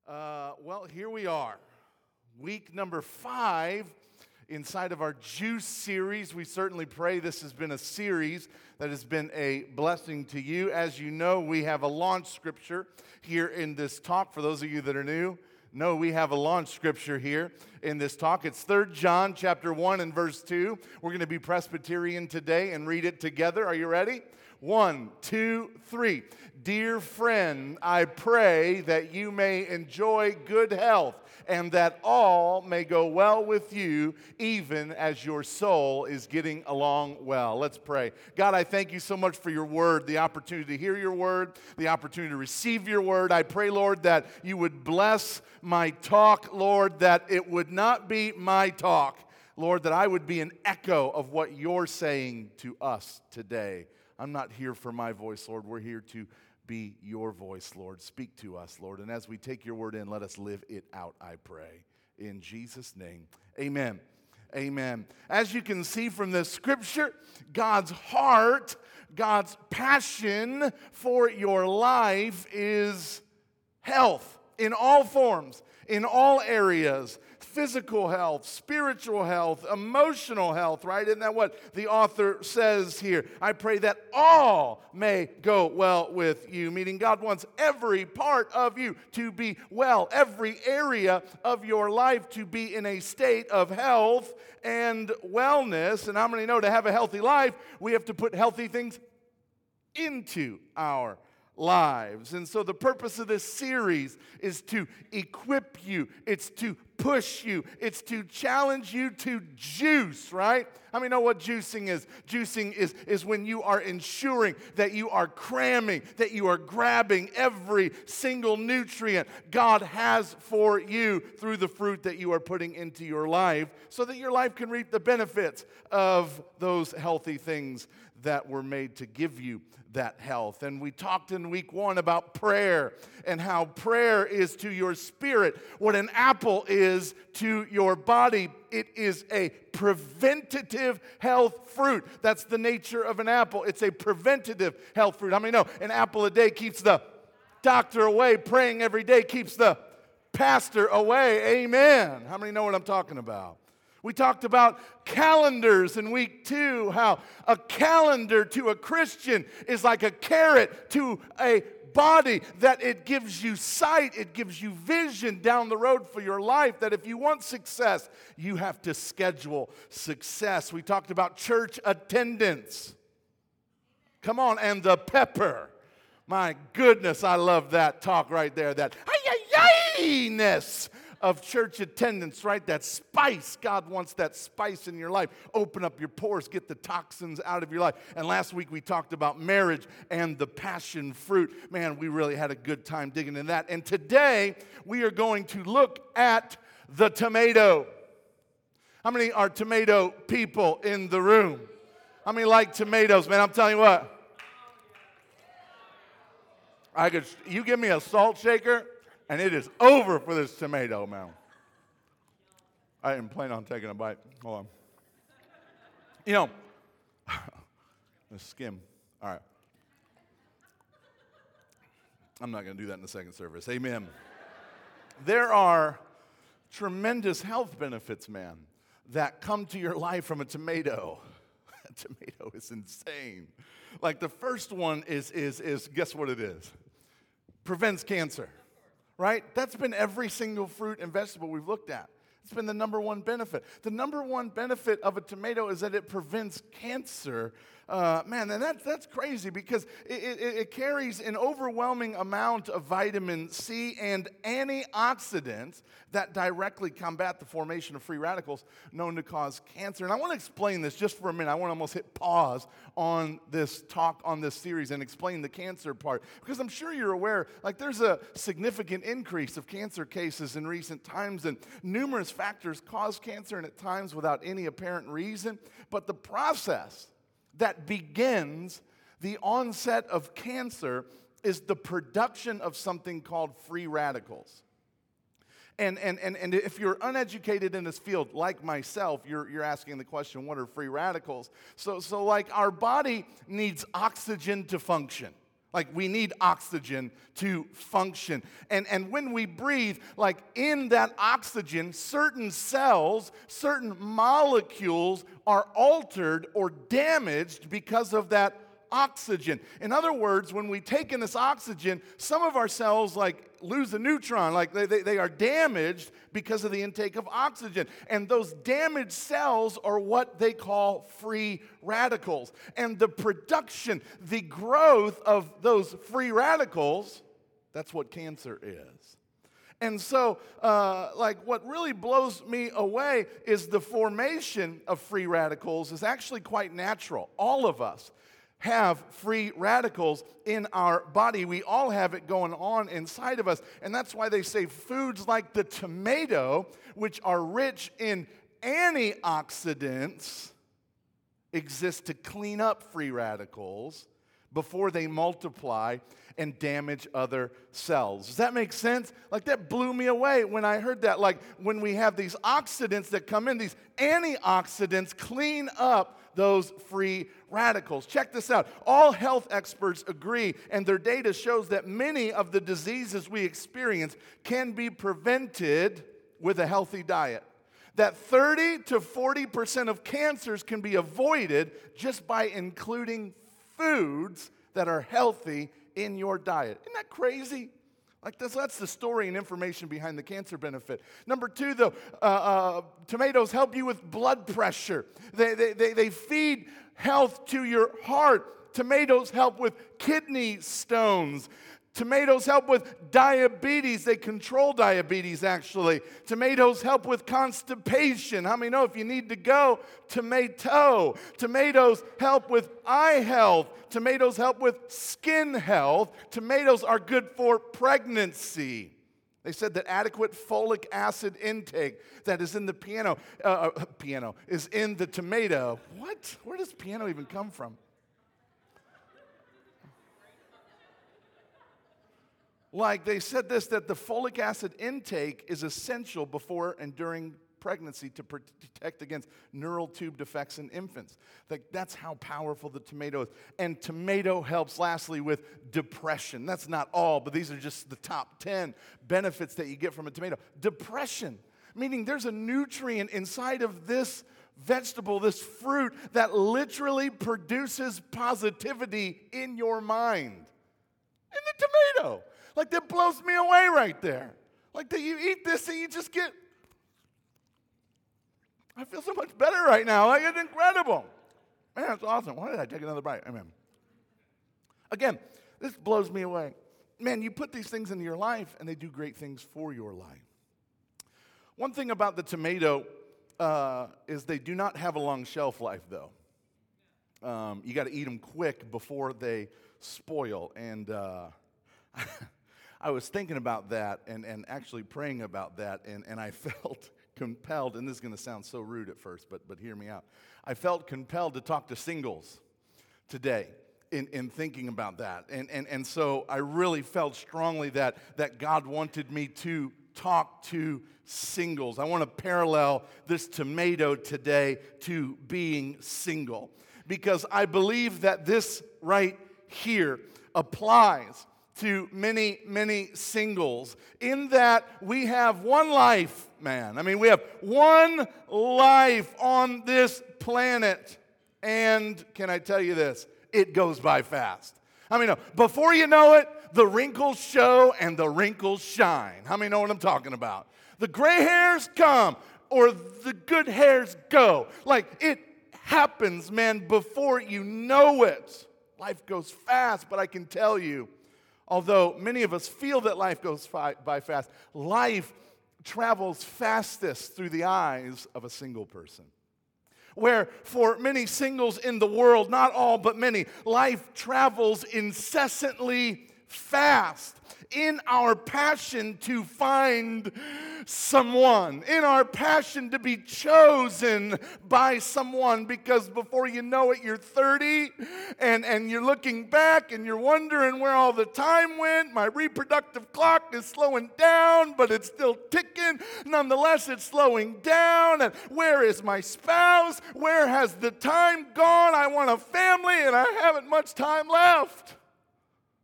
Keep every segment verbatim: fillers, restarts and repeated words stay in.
Uh, well, here we are. Week number five inside of our Juice series. We certainly pray this has been a series that has been a blessing to you. As you know, we have a launch scripture here in this talk. For those of you that are new, no, we have a launch scripture here in this talk. It's Third John chapter one and verse two. We're going to be Presbyterian today and read it together. Are you ready? One, two, three. Dear friend, I pray that you may enjoy good health and that all may go well with you, even as your soul is getting along well. Let's pray. God, I thank you so much for your word, the opportunity to hear your word, the opportunity to receive your word. I pray, Lord, that you would bless my talk, Lord, that it would not be my talk, Lord, that I would be an echo of what you're saying to us today. I'm not here for my voice, Lord. We're here to be your voice, Lord. Speak to us, Lord. And as we take your word in, let us live it out, I pray. In Jesus' name, amen. Amen. As you can see from this scripture, God's heart, God's passion for your life is health in all forms, in all areas. Physical health, spiritual health, emotional health, right? Isn't that what the author says here? I pray that all may go well with you, meaning God wants every part of you to be well, every area of your life to be in a state of health and wellness. And how many know to have a healthy life, we have to put healthy things into our lives. And so the purpose of this series is to equip you. It's to push you. It's to challenge you to juice, right? How many know what juicing is? Juicing is, is when you are ensuring that you are cramming, that you are grabbing every single nutrient God has for you through the fruit that you are putting into your life so that your life can reap the benefits of those healthy things that were made to give you that health. And we talked in week one about prayer and how prayer is to your spirit what an apple is to your body. It is a preventative health fruit. That's the nature of an apple. It's a preventative health fruit. How many know an apple a day keeps the doctor away? Praying every day keeps the pastor away. Amen. How many know what I'm talking about? We talked about calendars in week two, how a calendar to a Christian is like a carrot to a body, that it gives you sight, it gives you vision down the road for your life, that if you want success, you have to schedule success. We talked about church attendance. Come on, and the pepper. My goodness, I love that talk right there, that ay-ay-ay-ness of church attendance, right? That spice. God wants that spice in your life. Open up your pores, get the toxins out of your life. And last week we talked about marriage and the passion fruit. Man, we really had a good time digging in that. And today we are going to look at the tomato. How many are tomato people in the room? How many like tomatoes, man? I'm telling you what. I could. You give me a salt shaker, and it is over for this tomato, man. I didn't plan on taking a bite. Hold on. You know, the skim. All right. I'm not going to do that in the second service. Amen. There are tremendous health benefits, man, that come to your life from a tomato. A tomato is insane. Like the first one is, is, is guess what it is? Prevents cancer. Right? That's been every single fruit and vegetable we've looked at. It's been the number one benefit. The number one benefit of a tomato is that it prevents cancer. Uh, man, and that, that's crazy because it, it, it carries an overwhelming amount of vitamin C and antioxidants that directly combat the formation of free radicals known to cause cancer. And I want to explain this just for a minute. I want to almost hit pause on this talk, on this series, and explain the cancer part. Because I'm sure you're aware, like there's a significant increase of cancer cases in recent times, and numerous factors cause cancer, and at times without any apparent reason. But the process that begins the onset of cancer is the production of something called free radicals. And, and, and, and if you're uneducated in this field, like myself, you're, you're asking the question, what are free radicals? So, so like our body needs oxygen to function. Like we need oxygen to function. And, and when we breathe, like in that oxygen, certain cells, certain molecules are altered or damaged because of that oxygen. In other words, when we take in this oxygen, some of our cells like lose a neutron, like they, they, they are damaged because of the intake of oxygen. And those damaged cells are what they call free radicals. And the production, the growth of those free radicals, that's what cancer is. And so, uh, like, what really blows me away is the formation of free radicals is actually quite natural. All of us have free radicals in our body. We all have it going on inside of us. And that's why they say foods like the tomato, which are rich in antioxidants, exist to clean up free radicals before they multiply and damage other cells. Does that make sense? Like that blew me away when I heard that. Like when we have these oxidants that come in, these antioxidants clean up those free radicals. Check this out. All health experts agree, and their data shows that many of the diseases we experience can be prevented with a healthy diet. That thirty to forty percent of cancers can be avoided just by including foods that are healthy in your diet. Isn't that crazy? Like this, that's the story and information behind the cancer benefit. Number two, though, uh, uh, tomatoes help you with blood pressure. They, they, they, they feed health to your heart. Tomatoes help with kidney stones. Tomatoes help with diabetes. They control diabetes, actually. Tomatoes help with constipation. How many know if you need to go, tomato? Tomatoes help with eye health. Tomatoes help with skin health. Tomatoes are good for pregnancy. They said that adequate folic acid intake that is in the piano, uh, piano, is in the tomato. What? Where does piano even come from? Like they said this, that the folic acid intake is essential before and during pregnancy to protect against neural tube defects in infants. Like that's how powerful the tomato is. And tomato helps lastly with depression. That's not all, but these are just the top ten benefits that you get from a tomato. Depression, meaning there's a nutrient inside of this vegetable, this fruit, that literally produces positivity in your mind. In the tomato. Like that blows me away right there. Like that you eat this and you just get, I feel so much better right now. Like it's incredible. Man, it's awesome. Why did I take another bite? Amen. Again, this blows me away. Man, you put these things into your life and they do great things for your life. One thing about the tomato uh, is they do not have a long shelf life, though. Um, you got to eat them quick before they spoil. And uh, I was thinking about that and, and actually praying about that, and, and I felt compelled, and this is going to sound so rude at first, but, but hear me out. I felt compelled to talk to singles today in, in thinking about that. And, and, and so I really felt strongly that, that God wanted me to talk to singles. I want to parallel this tomato today to being single, because I believe that this right here applies to many, many singles in that we have one life, man. I mean, we have one life on this planet. And can I tell you this? It goes by fast. I mean, before you know it, the wrinkles show and the wrinkles shine. How many know what I'm talking about? The gray hairs come or the good hairs go. Like it happens, man, before you know it. Life goes fast, but I can tell you, although many of us feel that life goes fi- by fast, life travels fastest through the eyes of a single person. Where for many singles in the world, not all but many, life travels incessantly fast in our passion to find someone, in our passion to be chosen by someone, because before you know it, you're thirty and, and you're looking back and you're wondering where all the time went. My reproductive clock is slowing down, but it's still ticking. Nonetheless, it's slowing down. And where is my spouse? Where has the time gone? I want a family and I haven't much time left.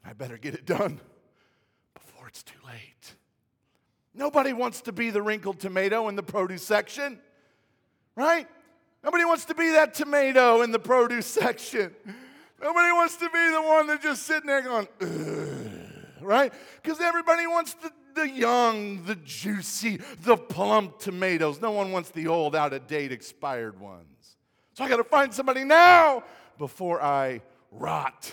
I better get it done before it's too late. Nobody wants to be the wrinkled tomato in the produce section, right? Nobody wants to be that tomato in the produce section. Nobody wants to be the one that's just sitting there going, ugh, right? Because everybody wants the, the young, the juicy, the plump tomatoes. No one wants the old, out-of-date, expired ones. So I got to find somebody now before I rot.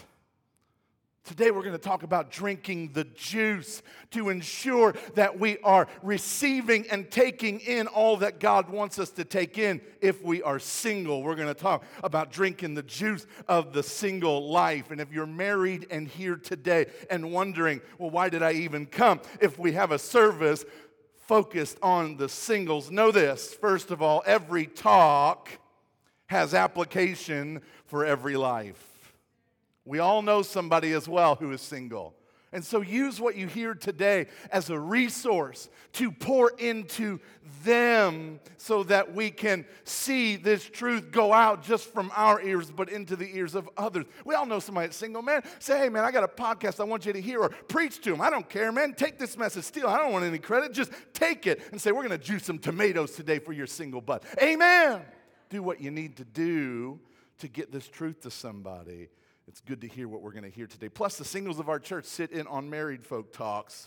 Today we're going to talk about drinking the juice to ensure that we are receiving and taking in all that God wants us to take in if we are single. We're going to talk about drinking the juice of the single life. And if you're married and here today and wondering, well, why did I even come? If we have a service focused on the singles, know this. First of all, every talk has application for every life. We all know somebody as well who is single. And so use what you hear today as a resource to pour into them so that we can see this truth go out just from our ears but into the ears of others. We all know somebody that's single, man. Say, hey, man, I got a podcast I want you to hear, or preach to them. I don't care, man. Take this message. Steal. I don't want any credit. Just take it and say, we're going to juice some tomatoes today for your single butt. Amen. Do what you need to do to get this truth to somebody. It's good to hear what we're going to hear today. Plus, the singles of our church sit in on married folk talks.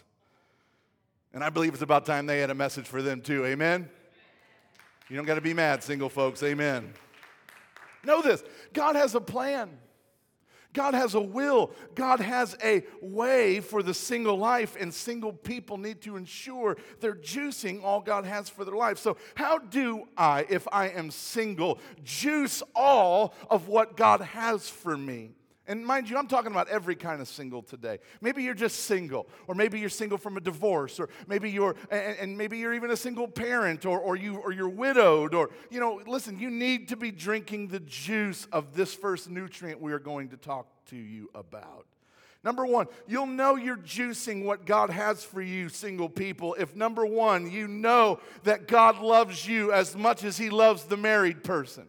And I believe it's about time they had a message for them too. Amen? You don't got to be mad, single folks. Amen. Know this. God has a plan. God has a will. God has a way for the single life, and single people need to ensure they're juicing all God has for their life. So how do I, if I am single, juice all of what God has for me? And mind you, I'm talking about every kind of single today. Maybe you're just single, or maybe you're single from a divorce, or maybe you're, and, and maybe you're even a single parent, or, or, you, or you're widowed, or, you know, listen, you need to be drinking the juice of this first nutrient we are going to talk to you about. Number one, you'll know you're juicing what God has for you, single people, if number one, you know that God loves you as much as He loves the married person.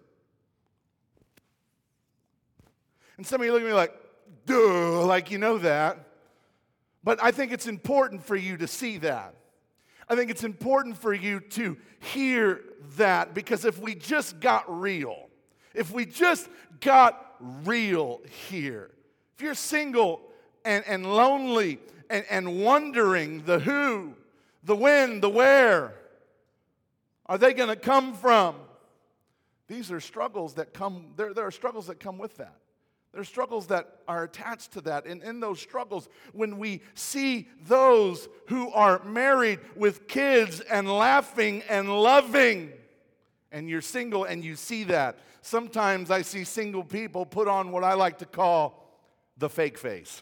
And some of you look at me like, duh, like you know that. But I think it's important for you to see that. I think it's important for you to hear that, because if we just got real, if we just got real here, if you're single and, and lonely and, and wondering the who, the when, the where, are they going to come from? These are struggles that come, there, there are struggles that come with that. There are struggles that are attached to that. And in those struggles, when we see those who are married with kids and laughing and loving, and you're single and you see that, sometimes I see single people put on what I like to call the fake face.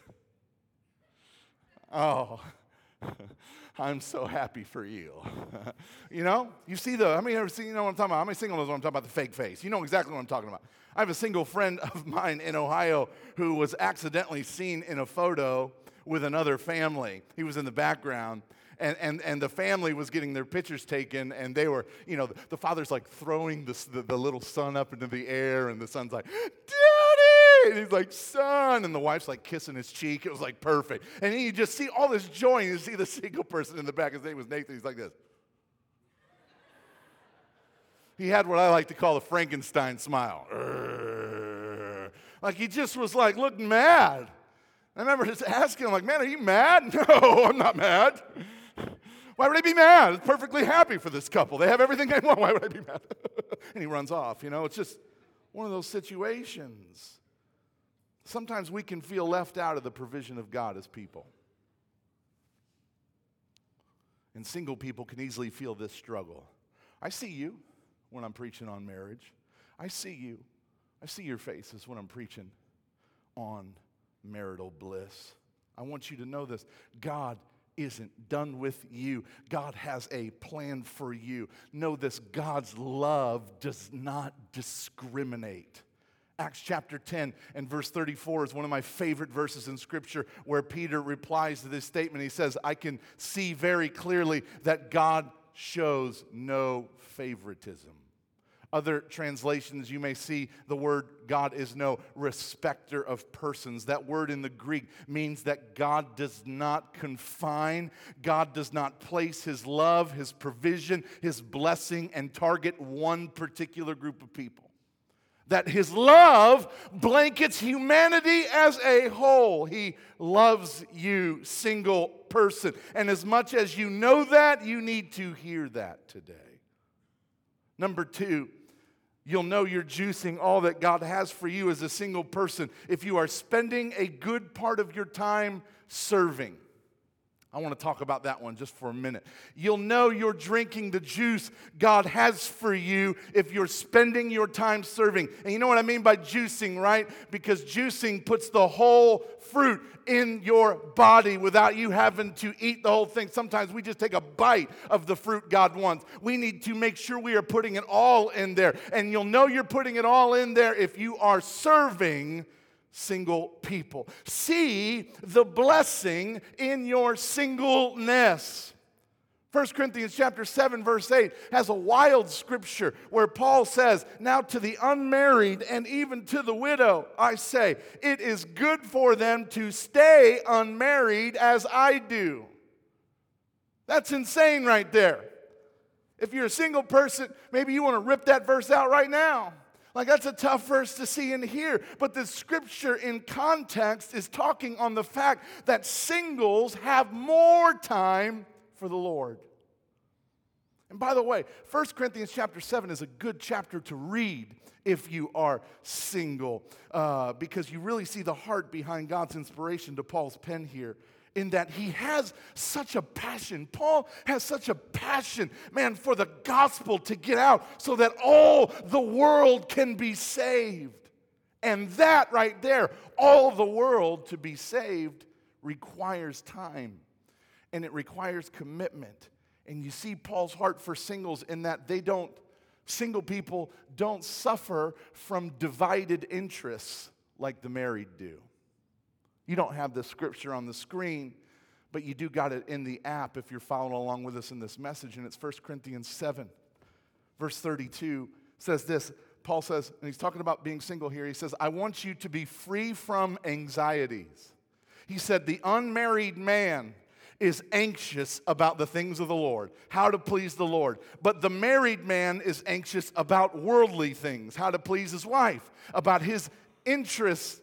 Oh, I'm so happy for you. You know, you see the, how many ever seen, you know what I'm talking about? How many single knows what I'm talking about, the fake face? You know exactly what I'm talking about. I have a single friend of mine in Ohio who was accidentally seen in a photo with another family. He was in the background, and, and, and the family was getting their pictures taken, and they were, you know, the, the father's like throwing the, the, the little son up into the air, and the son's like, Daddy! And he's like, son! And the wife's like kissing his cheek. It was like perfect. And then you just see all this joy, and you see the single person in the back. His name was Nathan. He's like this. He had what I like to call a Frankenstein smile. Urgh. Like he just was like looking mad. I remember just asking him, like, man, are you mad? No, I'm not mad. Why would I be mad? I'm perfectly happy for this couple. They have everything they want. Why would I be mad? And he runs off. You know, it's just one of those situations. Sometimes we can feel left out of the provision of God as people. And single people can easily feel this struggle. I see you when I'm preaching on marriage. I see you. I see your faces when I'm preaching on marital bliss. I want you to know this. God isn't done with you. God has a plan for you. Know this, God's love does not discriminate. Acts chapter ten and verse thirty-four is one of my favorite verses in Scripture, where Peter replies to this statement. He says, I can see very clearly that God shows no favoritism. Other translations, you may see the word God is no respecter of persons. That word in the Greek means that God does not confine, God does not place His love, His provision, His blessing, and target one particular group of people. That His love blankets humanity as a whole. He loves you, single person. And as much as you know that, you need to hear that today. Number two, you'll know you're juicing all that God has for you as a single person if you are spending a good part of your time serving. I want to talk about that one just for a minute. You'll know you're drinking the juice God has for you if you're spending your time serving. And you know what I mean by juicing, right? Because juicing puts the whole fruit in your body without you having to eat the whole thing. Sometimes we just take a bite of the fruit God wants. We need to make sure we are putting it all in there. And you'll know you're putting it all in there if you are serving single people. See the blessing in your singleness. First Corinthians chapter seven verse eight has a wild scripture where Paul says, "Now to the unmarried and even to the widow, I say, it is good for them to stay unmarried as I do." That's insane right there. If you're a single person, maybe you want to rip that verse out right now. Like, that's a tough verse to see and hear. But the scripture in context is talking on the fact that singles have more time for the Lord. And by the way, First Corinthians chapter seven is a good chapter to read if you are single, uh, because you really see the heart behind God's inspiration to Paul's pen here, in that he has such a passion. Paul has such a passion, man, for the gospel to get out so that all the world can be saved. And that right there, all the world to be saved, requires time. And it requires commitment. And you see Paul's heart for singles in that they don't, single people don't suffer from divided interests like the married do. You don't have the scripture on the screen, but you do got it in the app if you're following along with us in this message. And it's First Corinthians seven, verse thirty-two says this. Paul says, and he's talking about being single here, he says, "I want you to be free from anxieties." He said, the unmarried man is anxious about the things of the Lord, how to please the Lord. But the married man is anxious about worldly things, how to please his wife, about his interests.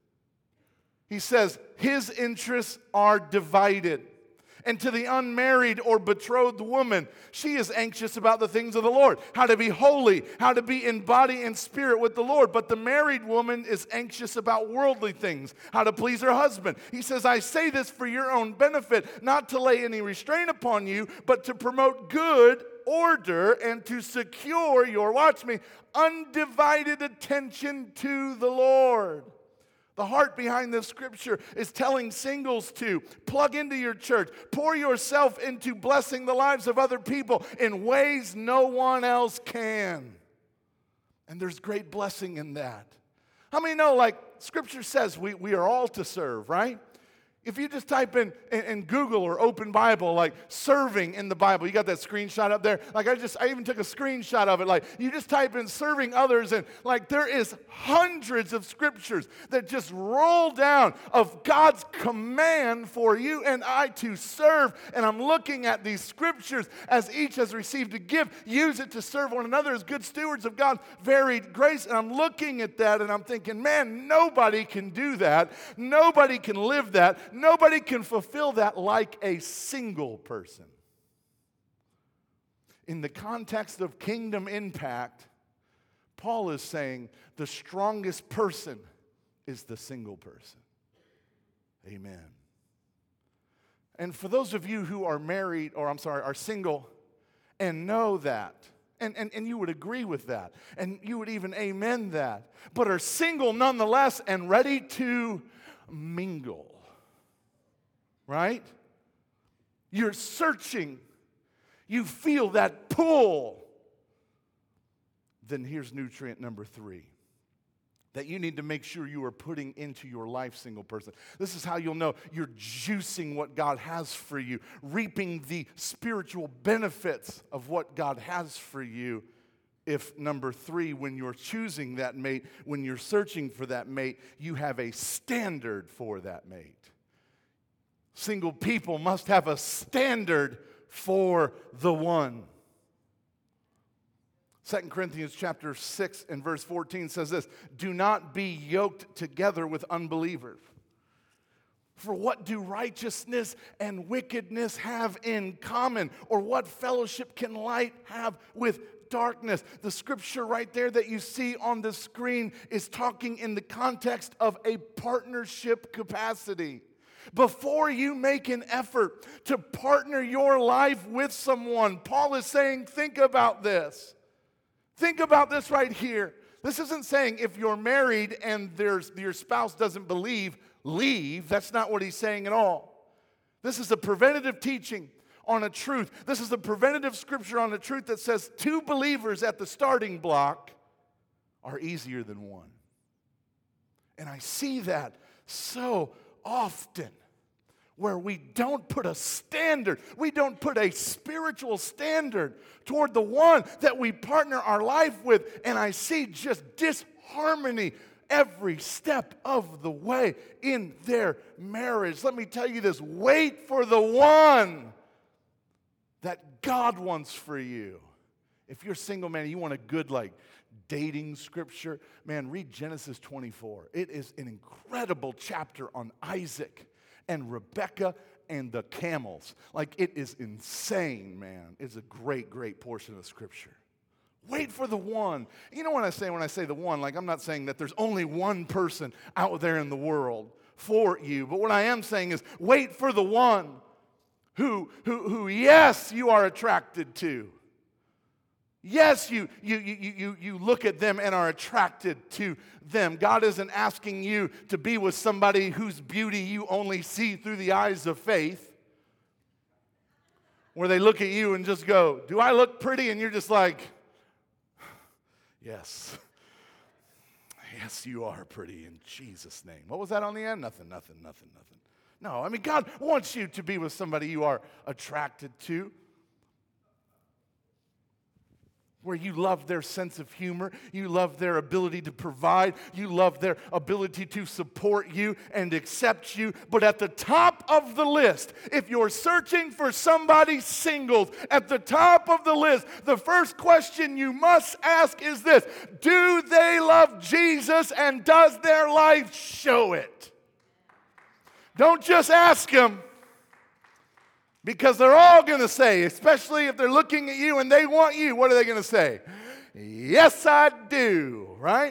He says his interests are divided. And to the unmarried or betrothed woman, she is anxious about the things of the Lord, how to be holy, how to be in body and spirit with the Lord. But the married woman is anxious about worldly things, how to please her husband. He says, "I say this for your own benefit, not to lay any restraint upon you, but to promote good order and to secure your," watch me, "undivided attention to the Lord." The heart behind this scripture is telling singles to plug into your church, pour yourself into blessing the lives of other people in ways no one else can. And there's great blessing in that. How many know, like, scripture says we, we are all to serve, right? If you just type in, in, in Google or Open Bible, like serving in the Bible, you got that screenshot up there? Like I just, I even took a screenshot of it. Like you just type in serving others and like there is hundreds of scriptures that just roll down of God's command for you and I to serve. And I'm looking at these scriptures as each has received a gift, use it to serve one another as good stewards of God's varied grace. And I'm looking at that and I'm thinking, man, nobody can do that. Nobody can live that. Nobody can fulfill that like a single person. In the context of kingdom impact, Paul is saying the strongest person is the single person. Amen. And for those of you who are married, or I'm sorry, are single, and know that, and, and, and you would agree with that, and you would even amen that, but are single nonetheless and ready to mingle. Right? You're searching. You feel that pull. Then here's nutrient number three that you need to make sure you are putting into your life, single person. This is how you'll know you're juicing what God has for you, reaping the spiritual benefits of what God has for you. if number three, when you're choosing that mate, when you're searching for that mate, you have a standard for that mate. Single people must have a standard for the one. Second Corinthians chapter six and verse fourteen says this, do not be yoked together with unbelievers. For what do righteousness and wickedness have in common? Or what fellowship can light have with darkness? The scripture right there that you see on the screen is talking in the context of a partnership capacity. Before you make an effort to partner your life with someone, Paul is saying, think about this. Think about this right here. This isn't saying if you're married and there's, your spouse doesn't believe, leave. That's not what he's saying at all. This is a preventative teaching on a truth. This is a preventative scripture on a truth that says two believers at the starting block are easier than one. And I see that so often where we don't put a standard, we don't put a spiritual standard toward the one that we partner our life with, and I see just disharmony every step of the way in their marriage. Let me tell you this, wait for the one that God wants for you. If you're a single man, you want a good like dating scripture, man, read Genesis twenty-four. It is an incredible chapter on Isaac and Rebekah and the camels. Like, it is insane, man. It's a great, great portion of Scripture. Wait for the one. You know what I say when I say the one? Like, I'm not saying that there's only one person out there in the world for you. But what I am saying is wait for the one who, who, who yes, you are attracted to. Yes, you, you, you, you, you look at them and are attracted to them. God isn't asking you to be with somebody whose beauty you only see through the eyes of faith, where they look at you and just go, do I look pretty? And you're just like, yes. Yes, you are pretty in Jesus' name. What was that on the end? Nothing, nothing, nothing, nothing. No, I mean, God wants you to be with somebody you are attracted to, where you love their sense of humor, you love their ability to provide, you love their ability to support you and accept you. But at the top of the list, if you're searching for somebody single, at the top of the list, the first question you must ask is this: do they love Jesus, and does their life show it? Don't just ask them. Because they're all going to say, especially if they're looking at you and they want you, what are they going to say? Yes, I do, right?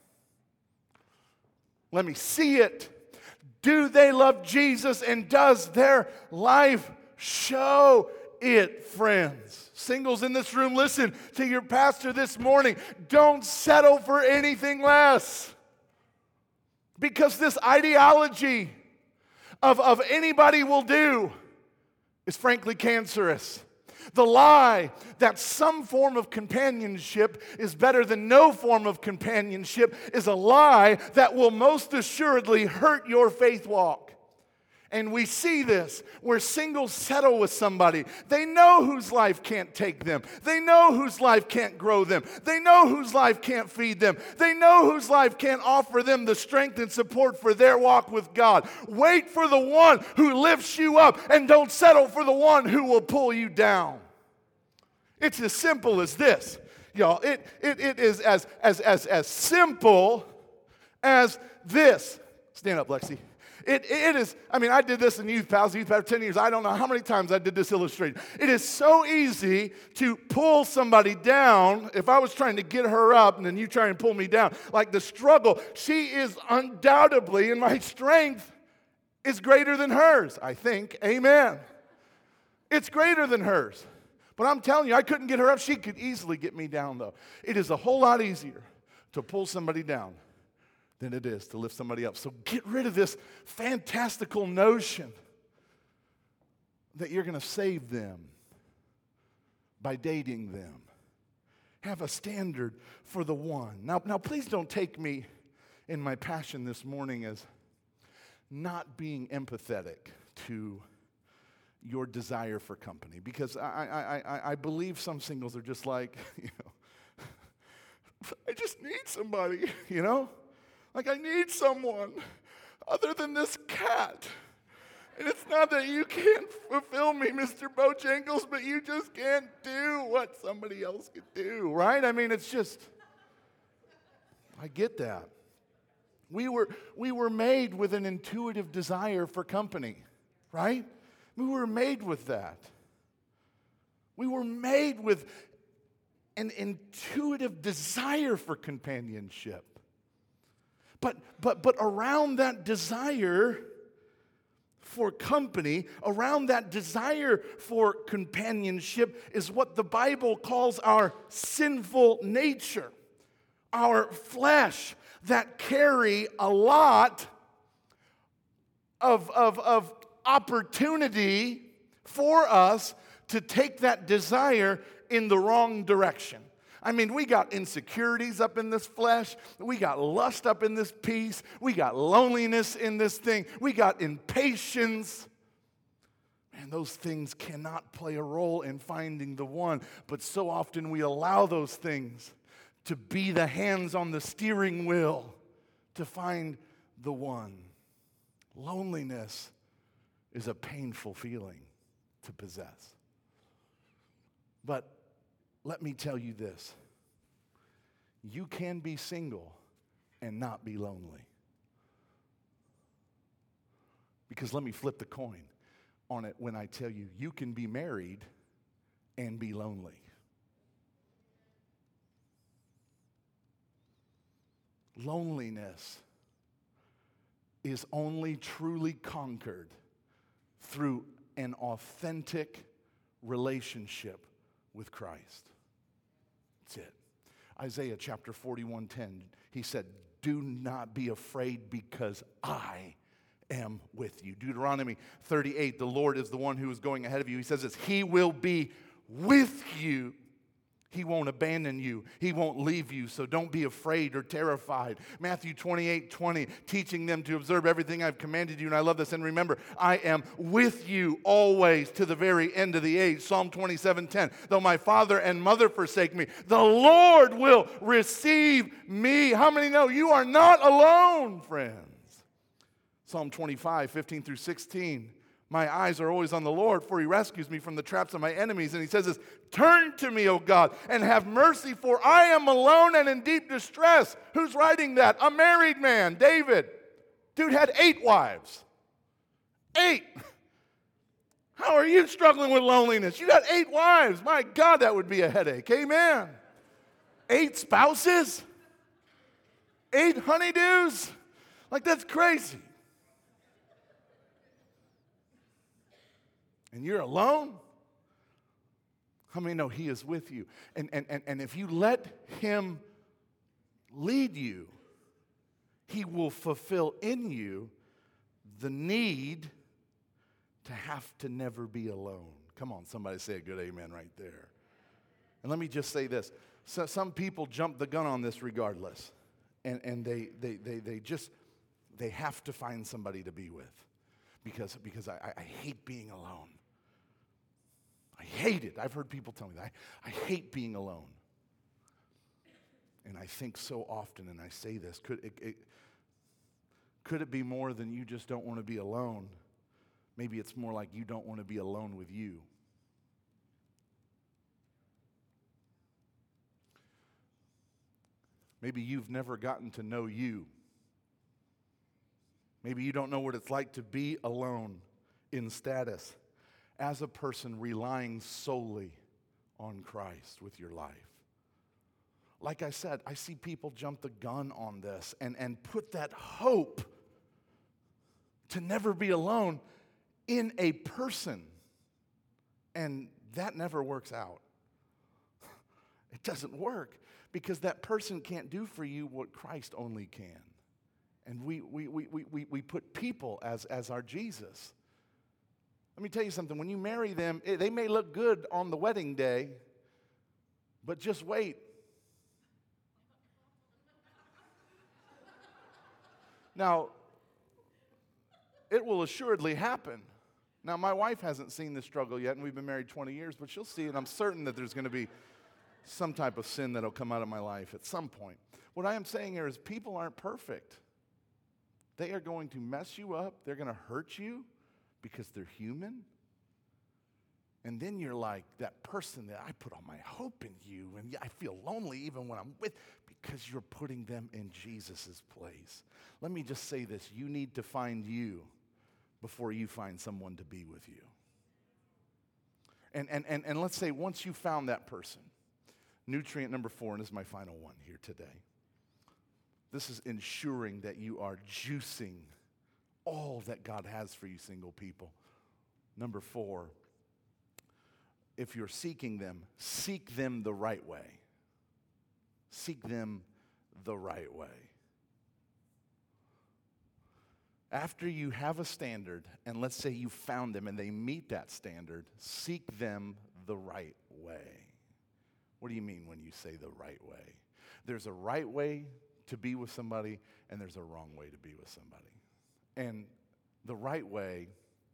Let me see it. Do they love Jesus, and does their life show it, friends? Singles in this room, listen to your pastor this morning. Don't settle for anything less. Because this ideology of, of anybody will do is frankly cancerous. The lie that some form of companionship is better than no form of companionship is a lie that will most assuredly hurt your faith walk. And we see this where singles settle with somebody. They know whose life can't take them. They know whose life can't grow them. They know whose life can't feed them. They know whose life can't offer them the strength and support for their walk with God. Wait for the one who lifts you up, and don't settle for the one who will pull you down. It's as simple as this. Y'all, it, it, it is as, as, as, as simple as this. Stand up, Lexi. It, it is, I mean, I did this in Youth Pals, Youth Pals for ten years. I don't know how many times I did this illustration. It is so easy to pull somebody down. If I was trying to get her up and then you try and pull me down, like the struggle, she is undoubtedly, and my strength is greater than hers, I think. Amen. It's greater than hers. But I'm telling you, I couldn't get her up. She could easily get me down, though. It is a whole lot easier to pull somebody down than it is to lift somebody up. So get rid of this fantastical notion that you're going to save them by dating them. Have a standard for the one. Now, now, please don't take me in my passion this morning as not being empathetic to your desire for company, because I, I, I, I believe some singles are just like, you know, I just need somebody, you know? Like, I need someone other than this cat. And it's not that you can't fulfill me, Mister Bojangles, but you just can't do what somebody else could do, right? I mean, it's just, I get that. We were, we were made with an intuitive desire for company, right? We were made with that. We were made with an intuitive desire for companionship. But, but, but around that desire for company, around that desire for companionship is what the Bible calls our sinful nature, our flesh that carry a lot of, of, of opportunity for us to take that desire in the wrong direction. I mean, we got insecurities up in this flesh. We got lust up in this piece. We got loneliness in this thing. We got impatience. Man, those things cannot play a role in finding the one. But so often we allow those things to be the hands on the steering wheel to find the one. Loneliness is a painful feeling to possess. But let me tell you this. You can be single and not be lonely. Because let me flip the coin on it when I tell you, you can be married and be lonely. Loneliness is only truly conquered through an authentic relationship with Christ. That's it. Isaiah chapter forty-one ten, he said, do not be afraid because I am with you. Deuteronomy thirty-eight, the Lord is the one who is going ahead of you. He says this, he will be with you. He won't abandon you. He won't leave you, so don't be afraid or terrified. Matthew twenty-eight twenty, teaching them to observe everything I've commanded you, and I love this. And remember, I am with you always to the very end of the age. Psalm twenty-seven ten, though my father and mother forsake me, the Lord will receive me. How many know you are not alone, friends? Psalm twenty-five fifteen through sixteen, my eyes are always on the Lord, for he rescues me from the traps of my enemies. And he says this, turn to me, O God, and have mercy, for I am alone and in deep distress. Who's writing that? A married man, David. Dude had eight wives. Eight. How are you struggling with loneliness? You got eight wives. My God, that would be a headache. Amen. Eight spouses? Eight honeydews? Like, that's crazy. And you're alone? How many know he is with you? And, and, and, and if you let him lead you, he will fulfill in you the need to have to never be alone. Come on, somebody say a good amen right there. And let me just say this. So some people jump the gun on this regardless. And, and they, they, they, they just, they have to find somebody to be with. Because, because I, I hate being alone. I hate it. I've heard people tell me that. I, I hate being alone. And I think so often, and I say this, could it, it, could it be more than you just don't want to be alone? Maybe it's more like you don't want to be alone with you. Maybe you've never gotten to know you. Maybe you don't know what it's like to be alone in status as a person relying solely on Christ with your life. Like I said, I see people jump the gun on this and, and put that hope to never be alone in a person. And that never works out. It doesn't work because that person can't do for you what Christ only can. And we, we, we, we, we put people as, as our Jesus. Let me tell you something. When you marry them, it, they may look good on the wedding day, but just wait. Now, it will assuredly happen. Now, my wife hasn't seen this struggle yet, and we've been married twenty years, but she'll see, and I'm certain that there's going to be some type of sin that'll come out of my life at some point. What I am saying here is people aren't perfect. They are going to mess you up. They're going to hurt you because they're human. And then you're like that person that I put all my hope in you, and I feel lonely even when I'm with, because you're putting them in Jesus' place. Let me just say this. You need to find you before you find someone to be with you. And, and, and, and let's say once you found that person, nutrient number four, and this is my final one here today. This is ensuring that you are juicing all that God has for you single people. Number four, if you're seeking them, seek them the right way. Seek them the right way. After you have a standard, and let's say you found them and they meet that standard, seek them the right way. What do you mean when you say the right way? There's a right way to be with somebody, and there's a wrong way to be with somebody. And the right way,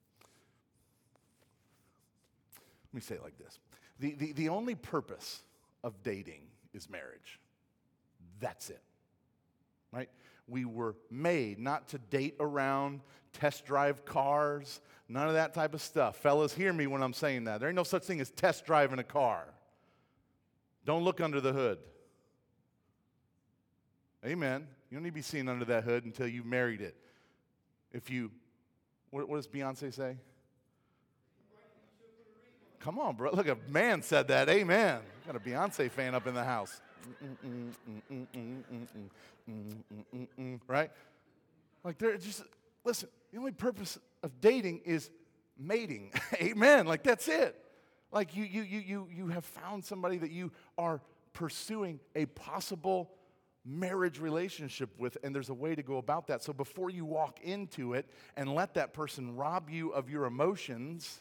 let me say it like this. The, the, the only purpose of dating is marriage. That's it, right? We were made not to date around, test drive cars, none of that type of stuff. Fellas, hear me when I'm saying that. There ain't no such thing as test driving a car. Don't look under the hood. Amen. You don't need to be seen under that hood until you've married it. If you, what, what does Beyonce say? Come on, bro. Look, a man said that. Amen. Got a Beyonce fan up in the house. Right? Like, they're just, listen, the only purpose of dating is mating. Amen. Like, that's it. Like, you, you, you, you, you have found somebody that you are pursuing a possible marriage relationship with, and there's a way to go about that. So before you walk into it and let that person rob you of your emotions,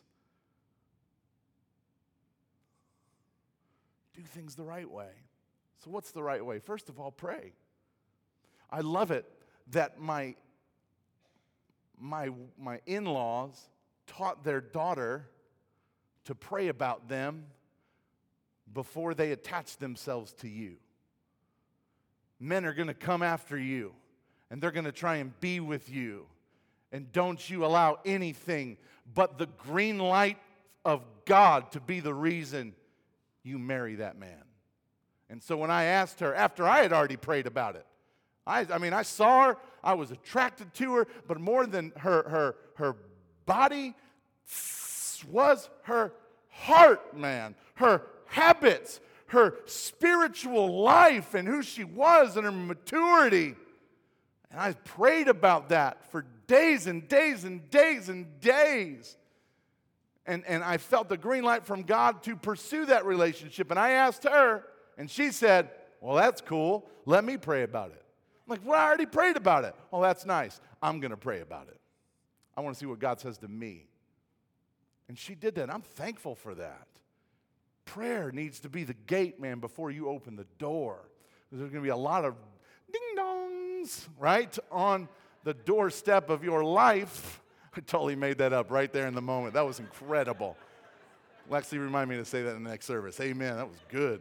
do things the right way. So what's the right way? First of all, pray. I love it that my, my, my in-laws taught their daughter to pray about them before they attach themselves to you. Men are going to come after you, and they're going to try and be with you. And don't you allow anything but the green light of God to be the reason you marry that man. And so when I asked her, after I had already prayed about it, I, I mean, I saw her, I was attracted to her, but more than her, her, her body was her heart, man, her habits, her spiritual life and who she was and her maturity. And I prayed about that for days and days and days and days. And, and I felt the green light from God to pursue that relationship. And I asked her, and she said, well, that's cool. Let me pray about it. I'm like, well, I already prayed about it. Oh, that's nice. I'm going to pray about it. I want to see what God says to me. And she did that. I'm thankful for that. Prayer needs to be the gate, man, before you open the door. There's going to be a lot of ding-dongs, right, on the doorstep of your life. I totally made that up right there in the moment. That was incredible. Lexi, remind me to say that in the next service. Amen. That was good.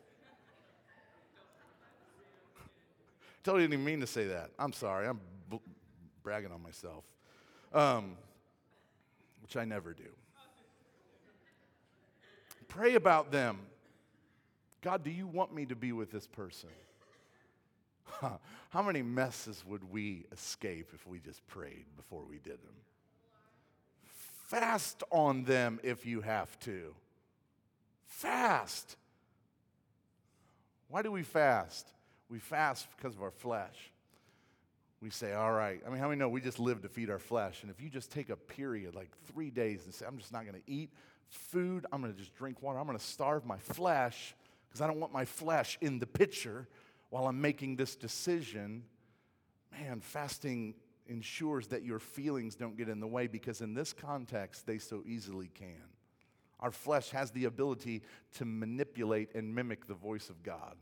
Totally didn't even mean to say that. I'm sorry. I'm b- bragging on myself, um, which I never do. Pray about them. God, do you want me to be with this person? Huh. How many messes would we escape if we just prayed before we did them? Fast on them if you have to. Fast. Why do we fast? We fast because of our flesh. We say, all right. I mean, how many know we just live to feed our flesh? And if you just take a period, like three days, and say, I'm just not going to eat food, I'm going to just drink water, I'm going to starve my flesh because I don't want my flesh in the picture while I'm making this decision. Man, fasting ensures that your feelings don't get in the way, because in this context, they so easily can. Our flesh has the ability to manipulate and mimic the voice of God.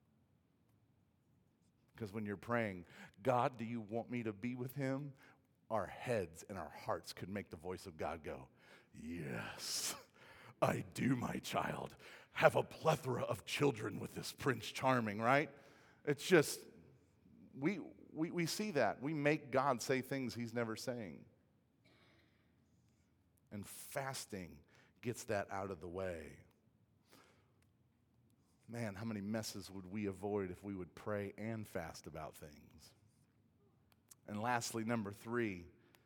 Because when you're praying, God, do you want me to be with him? Our heads and our hearts could make the voice of God go, yes. I do, my child, have a plethora of children with this Prince Charming, right? It's just, we, we, we see that. We make God say things he's never saying. And fasting gets that out of the way. Man, how many messes would we avoid if we would pray and fast about things? And lastly, number three,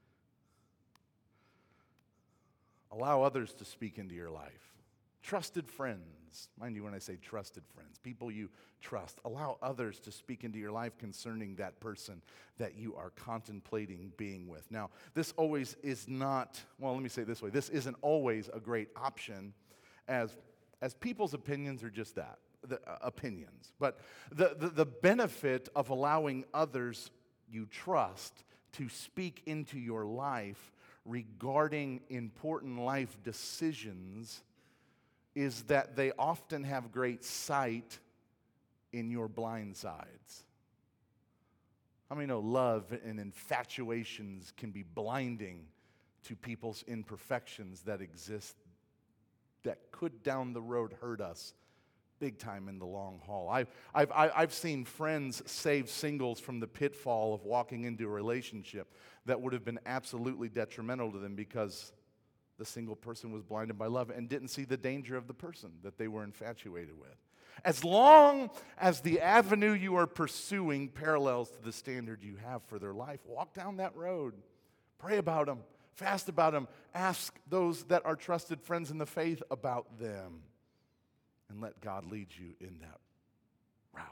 allow others to speak into your life. Trusted friends. Mind you, when I say trusted friends, people you trust. Allow others to speak into your life concerning that person that you are contemplating being with. Now, this always is not, well, let me say it this way. This isn't always a great option, as, as people's opinions are just that, the uh, opinions. But the, the, the benefit of allowing others you trust to speak into your life regarding important life decisions is that they often have great sight in your blind sides. How many know love and infatuations can be blinding to people's imperfections that exist that could down the road hurt us big time in the long haul? I've, I've, I've seen friends save singles from the pitfall of walking into a relationship that would have been absolutely detrimental to them because the single person was blinded by love and didn't see the danger of the person that they were infatuated with. As long as the avenue you are pursuing parallels to the standard you have for their life, walk down that road. Pray about them. Fast about them. Ask those that are trusted friends in the faith about them. And let God lead you in that route.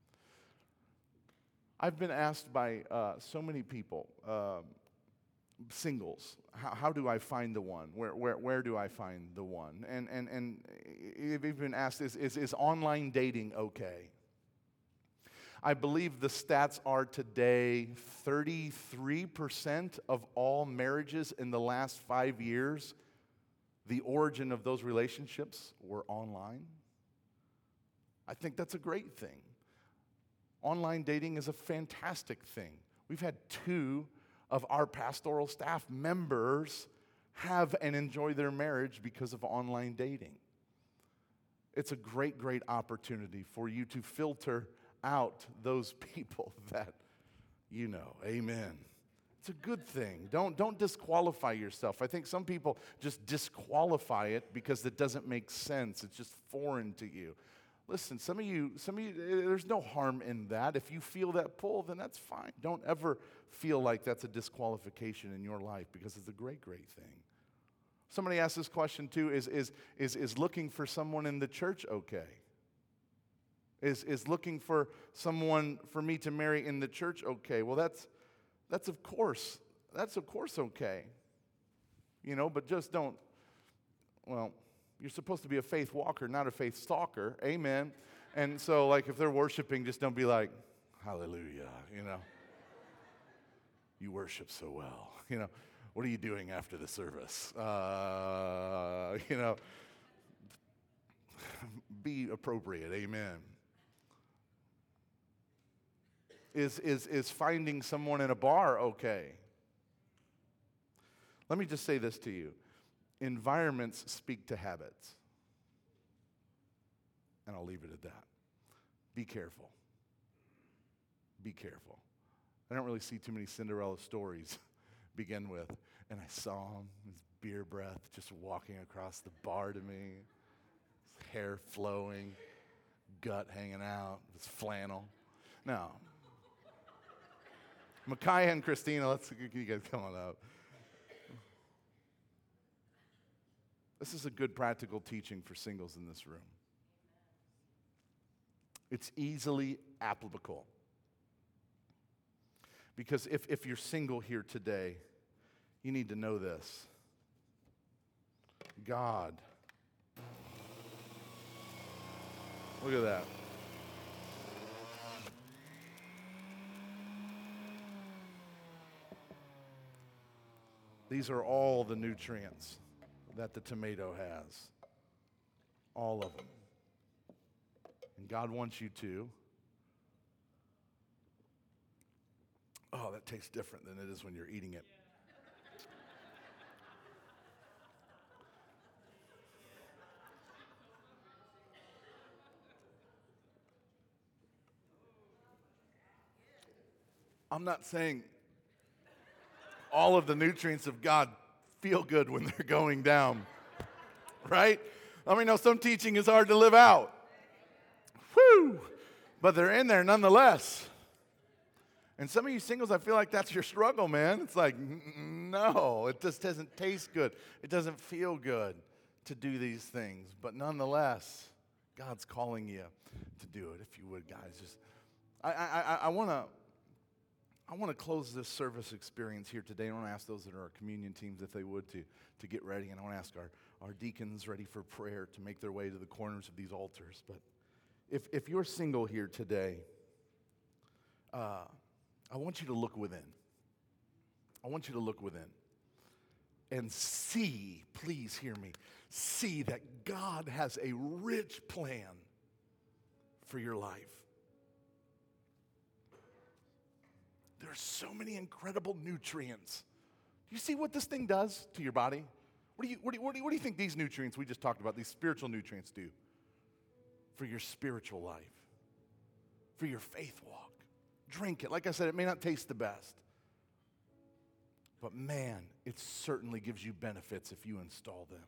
I've been asked by uh, so many people, uh, singles, how, how do I find the one? Where, where, where do I find the one? And, and, and if you've been asked, is, is, is online dating okay? I believe the stats are today thirty-three percent of all marriages in the last five years, the origin of those relationships were online. I think that's a great thing. Online dating is a fantastic thing. We've had two of our pastoral staff members have and enjoy their marriage because of online dating. It's a great, great opportunity for you to filter out those people that you know. Amen. It's a good thing. Don't, don't disqualify yourself. I think some people just disqualify it because it doesn't make sense. It's just foreign to you. Listen, some of you, some of you, there's no harm in that. If you feel that pull, then that's fine. Don't ever feel like that's a disqualification in your life because it's a great, great thing. Somebody asked this question too, is, is, is, is looking for someone in the church okay? Is, is looking for someone for me to marry in the church okay? Well, that's, that's of course, that's of course okay. You know, but just don't, well, you're supposed to be a faith walker, not a faith stalker. Amen. And so, like, if they're worshiping, just don't be like, hallelujah, you know. You worship so well. You know, what are you doing after the service? Uh, you know, be appropriate. Amen. Is, is, is finding someone in a bar okay? Let me just say this to you. Environments speak to habits. And I'll leave it at that. Be careful. Be careful. I don't really see too many Cinderella stories begin with. And I saw him, his beer breath, just walking across the bar to me. His hair flowing, gut hanging out, his flannel. No. Micaiah and Christina, let's you guys come on up. This is a good practical teaching for singles in this room. It's easily applicable. Because if, if you're single here today, you need to know this. God. Look at that. These are all the nutrients that the tomato has. All of them. And God wants you to. Oh, that tastes different than it is when you're eating it. I'm not saying all of the nutrients of God feel good when they're going down, right? I mean, no, some teaching is hard to live out. Whew! But they're in there nonetheless. And some of you singles, I feel like that's your struggle, man. It's like, no, it just doesn't taste good. It doesn't feel good to do these things. But nonetheless, God's calling you to do it. If you would, guys, just I I I want to I want to close this service experience here today. I want to ask those that are our communion teams if they would to to get ready, and I want to ask our our deacons ready for prayer to make their way to the corners of these altars. But if if you're single here today, uh, I want you to look within. I want you to look within and see, please hear me, see that God has a rich plan for your life. There's so many incredible nutrients. Do you see what this thing does to your body? What do you, what do you, what do you, what do you think these nutrients we just talked about, these spiritual nutrients do for your spiritual life, for your faith walk? Drink it. Like I said, it may not taste the best. But man, it certainly gives you benefits if you install them.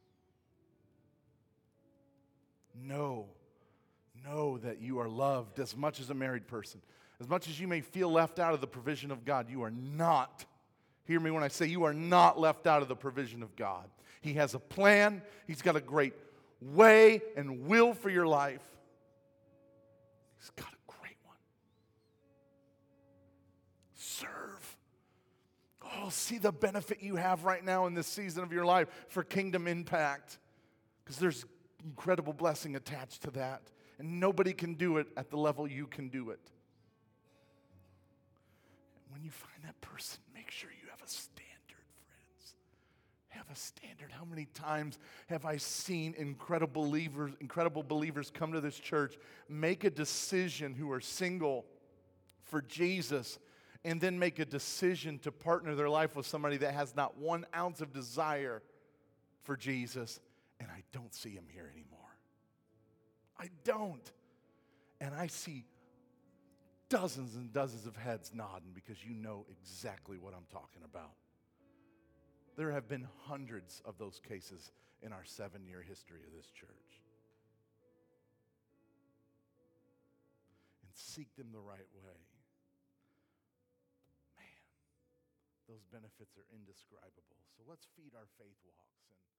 Know, know that you are loved as much as a married person. As much as you may feel left out of the provision of God, you are not. Hear me when I say you are not left out of the provision of God. He has a plan. He's got a great way and will for your life. He's got a great one. Serve. Oh, see the benefit you have right now in this season of your life for kingdom impact. Because there's incredible blessing attached to that. And nobody can do it at the level you can do it. When you find that person, make sure you have a standard, friends. Have a standard. How many times have I seen incredible believers, incredible believers come to this church, make a decision who are single for Jesus, and then make a decision to partner their life with somebody that has not one ounce of desire for Jesus, and I don't see him here anymore. I don't. And I see dozens and dozens of heads nodding because you know exactly what I'm talking about. There have been hundreds of those cases in our seven-year history of this church. And seek them the right way. Man, those benefits are indescribable. So let's feed our faith walks. And